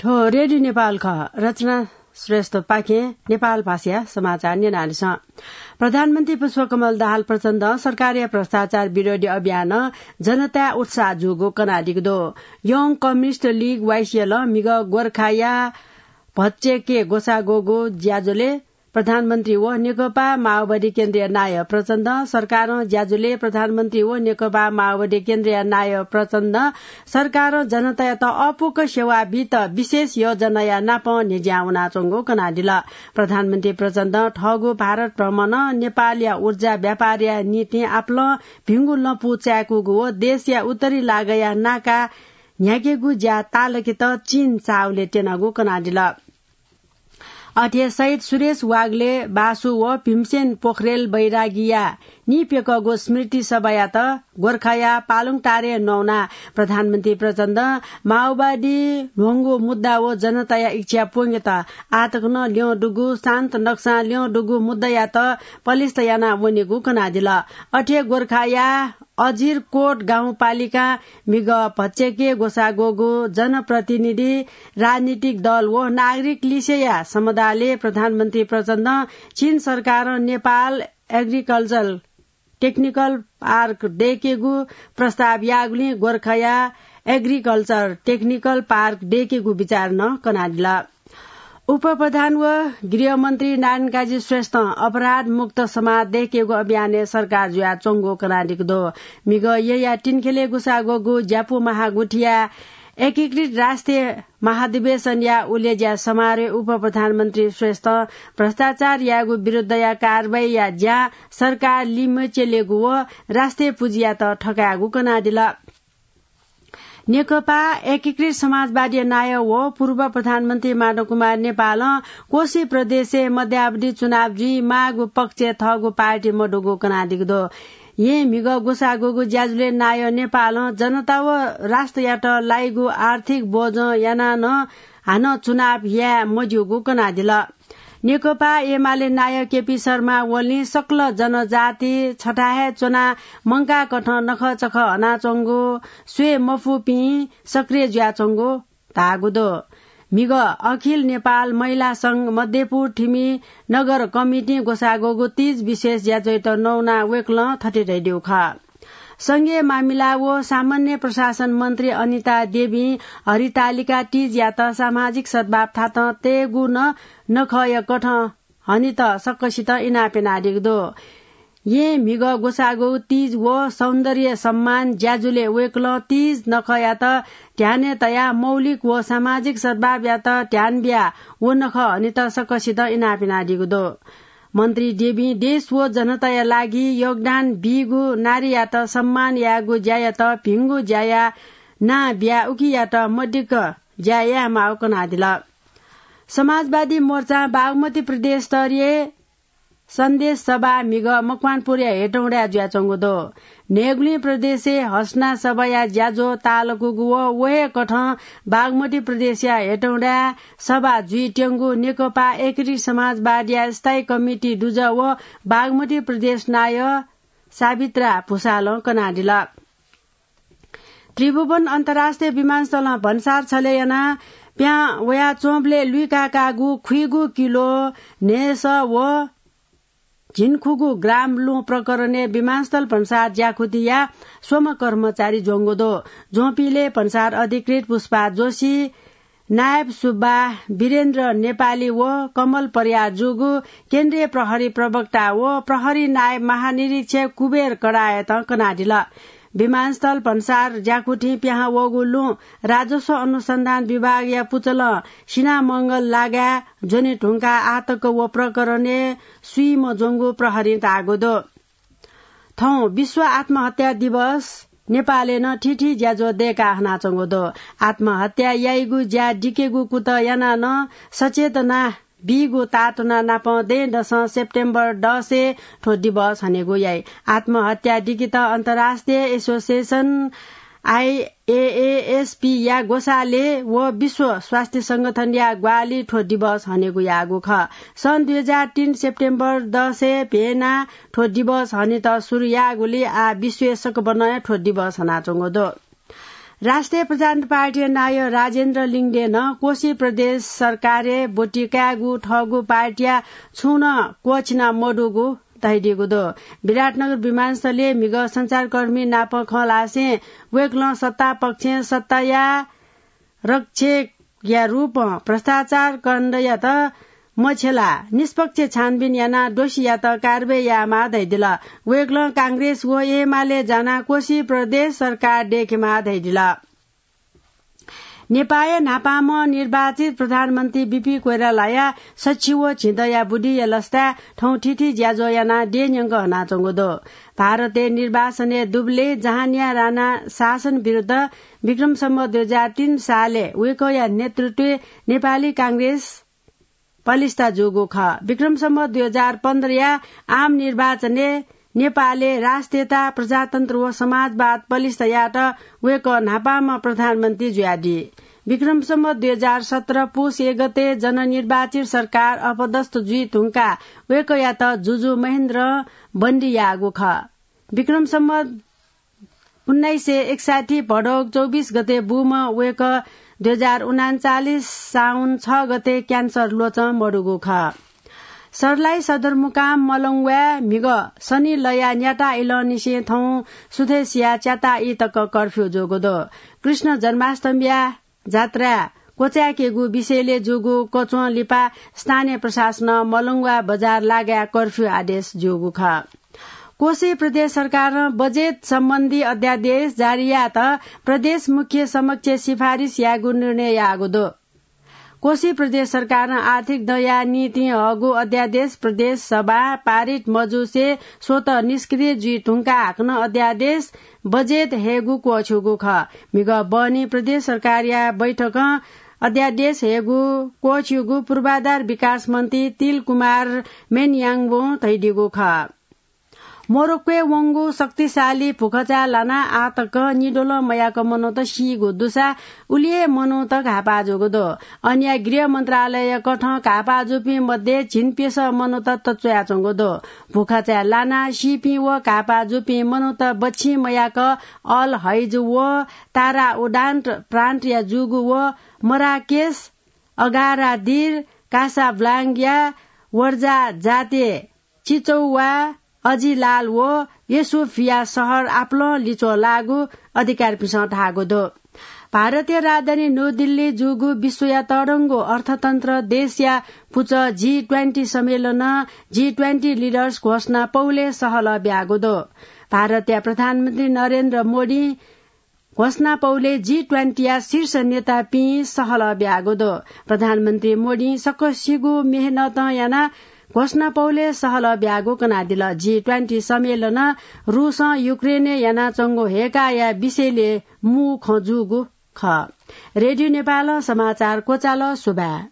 ठो रेडियो नेपाल ख रचना श्रेष्ठ पाखे नेपाल भाषा समाचार निनानी छ। प्रधानमन्त्री पुष्पकमल दाहाल प्रचण्ड सरकारी भ्रष्टाचार विरोधी अभियान जनता उत्साह जुगो कनाडिगदो यङ कम्युनिस्ट लीग वाइसियल मिग गोर्खाया भच्चेके गोसागोगो ज्याजोले प्रधानमन्त्री वो नेकपा माओवादी केन्द्रीय नायक प्रचण्ड सरकार ज्याजुले प्रधानमन्त्री वो नेकपा माओवादी केन्द्रीय नायक प्रचण्ड सरकार जनता त अपुक सेवा वित्त विशेष योजना नाप निज्याउना चंगो कनाडिल प्रधानमन्त्री प्रचण्ड ठगु भारत भ्रमण नेपाल या ऊर्जा व्यापार नीति आपल भिंगु लपु च्याकु गो देश या उत्तरी लागया नाका न्याकेगु ज्या तालके त चीन चाउले टेनगु कनाडिल अथे सहित सुरेश वाग्ले बासु व भीमसेन पोखरेल बैरागिया निपेकगो स्मृति सभाया त गोर्खाया पालुङ टारे नौना प्रधानमन्त्री प्रचण्ड माओवादी ढोंगो मुद्दा वो जनताया इच्छा पोंगे त आतक न ल्यो डुगु शान्त नक्सा ल्यो डुगु मुद्दाया त पलिस्तयाना वनेगु कनादिल अठे गोर्खाया अजिर कोट गाउँपालिका मिग भच्चेके गोसागोगो जनप्रतिनिधि राजनीतिक दल वो नागरिक लिसेया समुदायले प्रधानमन्त्री प्रचण्ड चीन सरकार नेपाल एग्रिकल्चर टेक्निकल पार्क डेकेगु प्रस्ताव यागुली गोर्खाया एग्रिकल्चर टेक्निकल पार्क डेकेगु विचार न कनाडिला उप प्रधान व गृहमन्त्री नारायण काजी श्रेष्ठ अपराध मुक्त समाज देखेको अभियान सरकार जुया चोंगो कनाडिक दो मिग या टिनखेले गुसागोगु ज्यापु महागुठिया एकीकृत राष्ट्रिय महाधिवेशन या उलेज्या समारोह उप प्रधानमन्त्री श्रेष्ठ भ्रष्टाचार यागु विरुद्ध या कारबाही या ज्या सरकार लिमचेलेगु व राष्ट्रिय पुजिया त ठकागु कनाडिला नेकपा एकीकृत समाजवादी नायक वो पूर्व प्रधानमन्त्री माधव कुमार नेपाल कोशी प्रदेश मध्यावधि चुनाव जी मागु पक्ष थगु पार्टी मडुगु कनादिक दो ये मिग गुसागुगु ज्याजुले नाय नेपाल जनता व राष्ट्र याट लाइगु आर्थिक बोझ याना न हान चुनाव या मजुगु कनादिल नेकपा एमाले नायक केपी शर्मा वलि सक्ल जनजाति छटाहे चोना मंका कठ नख चख हना चंगो स्वे मफुपी सक्रिय ज्या चंगो तागुदो मिग अखिल नेपाल महिला संघ मध्यपुर ठिमी नगर कमिटी गोसागोगु तीज विशेष ज्याजैत नौना वेक्ल थटे रेडियो खा संघीय मामिला वो सामान्य प्रशासन मन्त्री अनिता देवी हरितालिका तीज या त सामाजिक सद्भाव थात तेगु नखय कठ हनि त सक्कसित इनापेना दिगदो ये मिग गोसागो तीज वो सौन्दर्य सम्मान ज्याजुले वेक्ल तीज नखया त ध्याने तया मौलिक वो सामाजिक सद्भाव या त ध्यान ब्या वो नख हनि त सक्कसित इनापेना दिगदो मन्त्री देवी देश वो जनताया लागि योगदान बिगु नारी या त सम्मान यागु ज्याया त भिंगु ज्याया ना ब्या उकी या त मडिक ज्याया माउक नादिल समाजवादी मोर्चा बागमती प्रदेश स्तरीय सन्देश सभा मिग मकवानपुर हेटौडा ज्या चंगुदो नेगुली प्रदेश हसना सभा या ज्याजो तालुकु वहे कठ बागमती प्रदेश या हेटौडा सभा जुई टेंगु नेकपा एकीकृत समाजवादी स्थायी कमिटी दुज व बागमती प्रदेश नाय सावित्रा भूषाल कनाडिल त्रिभुवन अन्तर्राष्ट्रिय विमानस्थल भन्सार छलेयना प्या वया चोम्बले लुइका कागु खुइगु किलो नेस व झिनखुगु ग्राम लु प्रकरण विमानस्थल भन्सार ज्याखुतिया सोम कर्मचारी जोंगोदो जोपीले भन्सार अधिकृत पुष्पा जोशी नायब सुब्बा वीरेन्द्र नेपाली व कमल परियार जुगु केन्द्रीय प्रहरी प्रवक्ता व प्रहरी नायब महानिरीक्षक कुबेर कडायत कनाडिल विमानस्थल भन्सार ज्याकुठी प्याहा वगुल्लु राजस्व अनुसन्धान विभाग या पुचल सिना मंगल लागा जोनी ढुङ्गा आतक व प्रकरण सुइम जोंगु प्रहरी तागोदो थौ विश्व आत्महत्या दिवस नेपाले न ठिठी ज्याजो देका हना चंगोदो आत्महत्या याइगु ज्या डिकेगु कुत याना न सचेतना बिगु तातुना नापदे 10 सेप्टेम्बर 10 ठो दिवस हनेगु याइ आत्महत्या डिकित अन्तर्राष्ट्रिय एसोसिएसन IAASP या गोसाले व विश्व स्वास्थ्य संगठन या ग्वाली ठो दिवस हनेगु यागु ख सन् 2003 सेप्टेम्बर 10 भेना ठो दिवस हने त सुरु यागुले आ विश्व सक बनाय ठो दिवस हना चंगोदो राष्ट्रिय प्रजातन्त्र पार्टी नाय राजेन्द्र लिङदेन कोशी प्रदेश सरकारे बोटिकागु ठगु पार्टिया छुन कोचिना मोडुगु तैडिगुदो विराटनगर विमानस्थलले मिग संचारकर्मी नाप खलासे वेक्ल सत्ता पक्ष सत्ताया रक्षे या रूप भ्रष्टाचार कण्ड या त मछेला निष्पक्ष छानबिन याना दोषी या त कारवाही या मा दैदिला वेक्ल कांग्रेस वो एमाले जाना कोशी प्रदेश सरकार डेकेमा दैदिला नेपाल नापाम निर्वाचित प्रधानमन्त्री बीपी कोइरालाया सचिव छिदया बुढी लस्ता ठौ ठिठी ज्याजो याना डेन्यंग नाचंगोदो भारतीय निर्वाचन दुबले जहानिया राणा शासन विरुद्ध विक्रमसम्म 2003 साले वेकया नेतृत्व नेपाली कांग्रेस पलिस्ता जोगो ख विक्रमसम्म 2015 या आम निर्वाचन नेपालले राष्ट्रियता प्रजातन्त्र व समाजवाद पलिस्तायाट वेक नापामा प्रधानमन्त्री ज्यादी विक्रमसम्म 2017 पुष 1 गते जननिर्वाचित सरकार अपदस्थ जुई थुङ्का वेक या त जुजु महेन्द्र बन्डी यागो ख विक्रमसम्म 1961 भडौग 24 गते बुम वेक 2039 साउन 6 गते क्यान्सर लोच मडुगो ख सरलाई सदरमुकाम मलङवा मिग शनि लया न्याटा इल निसे थौ सुथेसिया च्याता इ तक कर्फ्यू जोगोदो कृष्ण जन्माष्टमीया जात्रा कोच्याकेगु विषयले जोगु कोचो लिपा स्थानीय प्रशासन मलङवा बजार लाग्या कर्फ्यू आदेश जोगु ख कोशी प्रदेश सरकार बजेट सम्बन्धी अध्यादेश जारी त प्रदेश मुख्य समक्ष सिफारिश यागु निर्णय यागुदो कोशी प्रदेश सरकार आर्थिक दया नीति हगु अध्यादेश प्रदेश सभा पारित मजुसे स्वत निष्क्रिय जी टुङ्का हाक्न अध्यादेश बजेट हेगु कोछुगु ख मिग बनी प्रदेश सरकारिया बैठक अध्यादेश हेगु कोछुगु पूर्वाधार विकास मन्त्री तिल कुमार मेनयाङबो थैडिगु ख मोरोक्वे वंगु शक्तिशाली फुखचा लाना आतक निडोल मयाक मनोत सिगो दुसा उलिए मनोत घापा जोगदो अन्य गृह मन्त्रालय कठ घापा जुपी मध्ये छिनपेस मनोत तच्चा चंगदो फुखचा लाना सिपी व घापा जुपी मनोत बच्ची मयाक अल हैज व तारा उडान्ट प्रान्त या जुगु व मराकेश अगारादिर कासाब्लाङ्गिया वर्जा जाते चिचौवा अजिलाल वो यसोफिया शहर आप्लो लिचो लागू अधिकार पिछौँ ढागोदो भारतीय राजधानी न्यू दिल्ली जुगु विश्वया तडङ्गो अर्थतन्त्र देश या पुच G20 सम्मेलन G20 लिडर्स घोषणा पौले सहल ब्यागोदो भारतीय प्रधानमन्त्री नरेन्द्र मोदी घोषणा पौले G20 या शीर्ष नेता पि सहल ब्यागोदो प्रधानमन्त्री मोदी सकसिगु मेहनत याना घोषणा पौले सहल ब्यागो कनादिल G20 सम्मेलन रूस युक्रेन याना चंगो हेका या विषयले मु खजुगु ख रेडियो नेपाल समाचार कोचाल सुबा